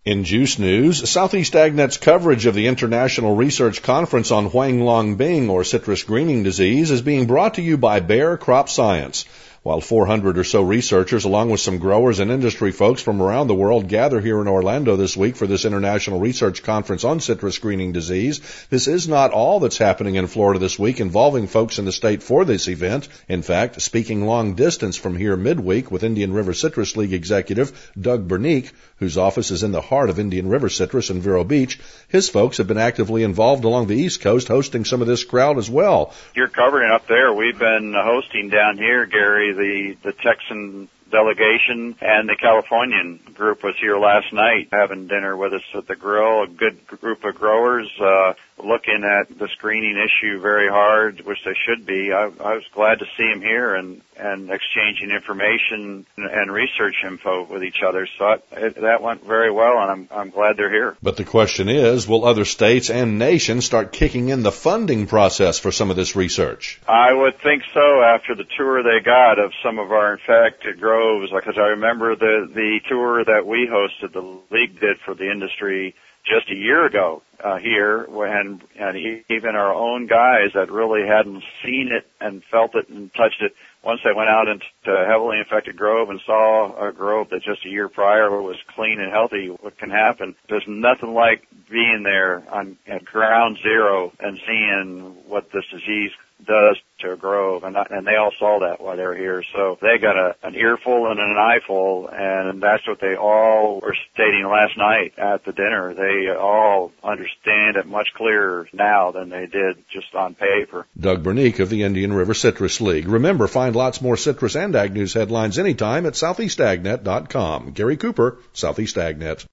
In juice news, Southeast AgNet's coverage of the International Research Conference on Huanglongbing, or citrus greening disease, is being brought to you by Bayer Crop Science. While 400 or so researchers, along with some growers and industry folks from around the world, gather here in Orlando this week for this International Research Conference on citrus greening disease, this is not all that's happening in Florida this week involving folks in the state for this event. In fact, speaking long distance from here midweek with Indian River Citrus League executive Doug Bernique, whose office is in the heart of Indian River Citrus in Vero Beach, his folks have been actively involved along the East Coast hosting some of this crowd as well. You're covering up there. We've been hosting down here, Gary. The Texan delegation and the Californian group was here last night having dinner with us at the grill. A good group of growers looking at the screening issue very hard, which they should be. I was glad to see them here and exchanging information and research info with each other. So that went very well, and I'm glad they're here. But the question is, will other states and nations start kicking in the funding process for some of this research? I would think so after the tour they got of some of our infected groves, because I remember the tour that we hosted, the league did for the industry just a year ago here, and even our own guys that really hadn't seen it and felt it and touched it, once they went out into a heavily infected grove and saw a grove that just a year prior was clean and healthy, what can happen? There's nothing like being there at ground zero and seeing what this disease does to a grove, and they all saw that while they were here. So they got an earful and an eyeful, and that's what they all were stating last night at the dinner. They all understand it much clearer now than they did just on paper. Doug Bernique of the Indian River Citrus League. Remember, find lots more citrus and ag news headlines anytime at southeastagnet.com. Gary Cooper, Southeast AgNet.